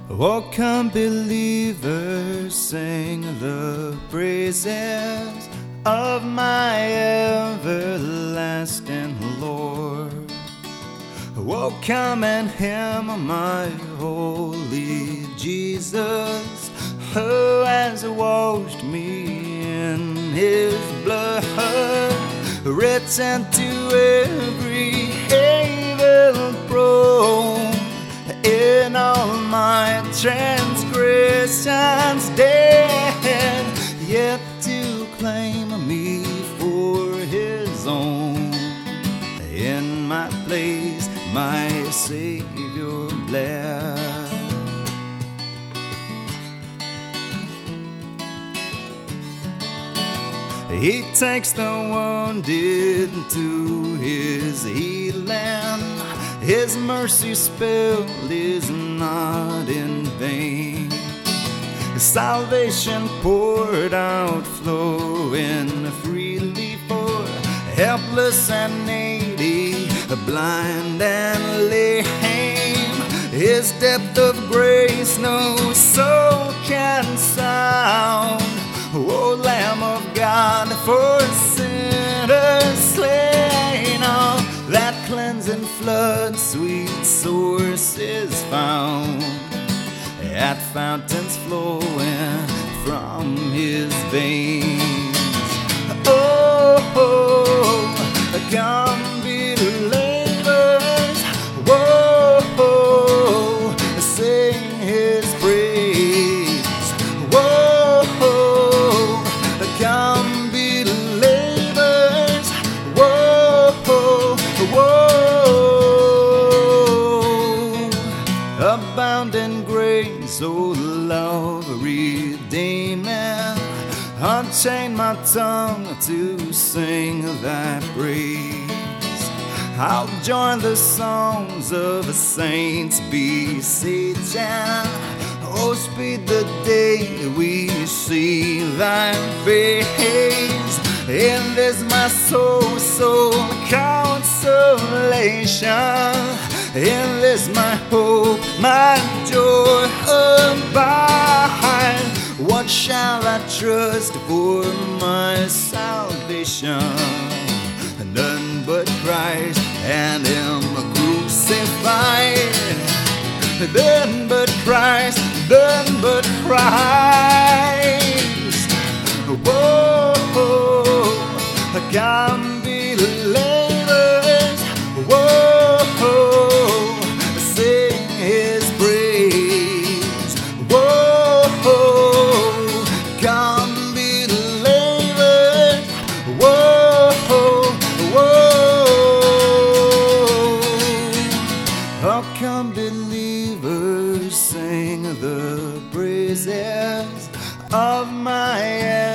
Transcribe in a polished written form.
Oh, come believers, sing the praises of my everlasting Lord. Oh, come and hymn my holy Jesus, who has washed me in his blood, written to every evil prone in all my transgressions dead, yet to claim me for his own. In my place my Savior bled. He takes the wounded to his healing. His mercy spilled is not in vain. His salvation poured out, flowing freely for helpless and needy, blind and lame. His depth of grace no soul can sound. O Lamb of God, for sinners slain, oh, that cleansing flood, sweet source is found at fountains flowing from his veins. Oh, come believers, whoa, sing his praise. Whoa, come believers, whoa, abounding grace, oh love redeeming, unchain my tongue to sing thy praise. I'll join the songs of the saints beseeching, oh, speed the day we see thy face. In this my soul consolation, in this my hope, my joy abide. What shall I trust for my salvation? None but Christ and him crucified. None but Christ, none but Christ. Whoa, come believers, whoa, sing his praise. Whoa, come believers, whoa, oh, come believers, sing the praises of my